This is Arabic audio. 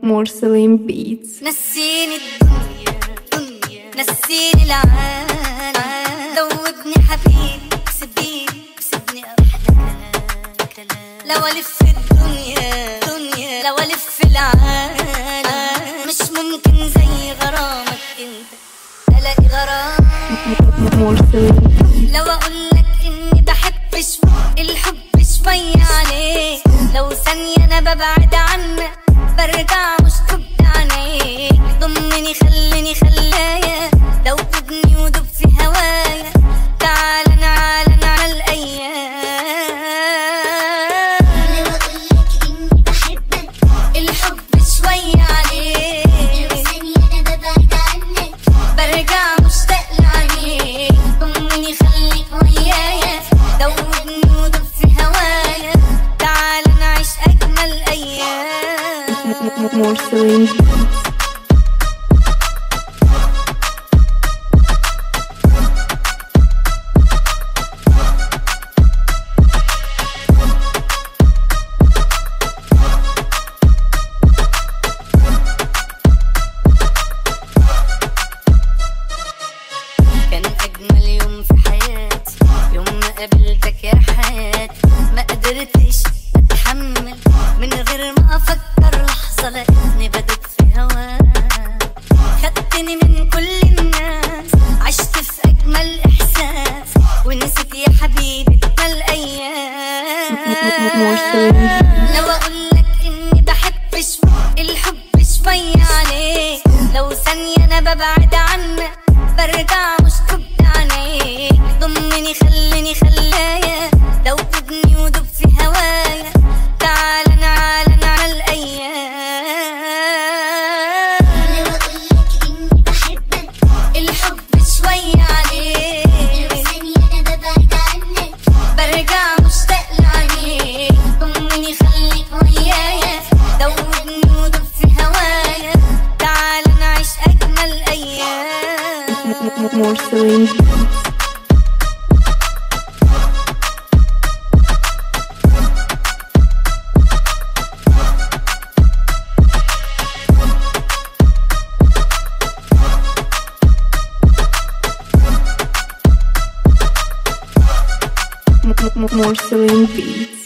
Porcelain Beats. نسيني الدنيا نسيني العالم، ذوبني حبيبي كسبني أحلى كلام. لو ألف الدنيا لو ألف العالم، مش ممكن زي غرامك انت ألاقي غرام. لو أقولك إني بحب الحب شوية عليك، لو ثانية أنا ببعد عنك برجع مش تبدأ عينيك. ضمني خليني خلايا، لو تبني ودب في هوايا، تعال نعلن على الأيام. لو أقولك إني بحبك الحب شوية عليك، لو ثانية أنا ببعد عنك برجع مشتاق لعينيك. ضمني خليك ويايا، دوبني ودب في هوايا، تعال نعيش أجمل أيام. Porcelain Beats. كان أجمل يوم في حياتي يوم ما قابلتك يا حياتي. ما قدرتش أتحمل من غير ما أفكر لحظة، لقيتني بدب في هواك. خدتني من كل الناس، عشت في أجمل إحساس، ونسيت يا حبيبي أجمل أيام. لو أقولك إني بحب الحب شوية عليك، لو ثانية أنا ببعد عنك برجع مش تبدأ عينيك. ضمني خليني خلايا، لو تبني ودب في هوايا، تعال نعلن على الأيام. لو أقولك إني بحبك الحب شوية عليك، لو ثانية أنا ببعد عنك برجع مشتاق لعينيك. ضمني خليك ويايا، دوبني ودب في هوايا، تعال نعيش أجمل أيام. Porcelain Beats. Porcelain Beats.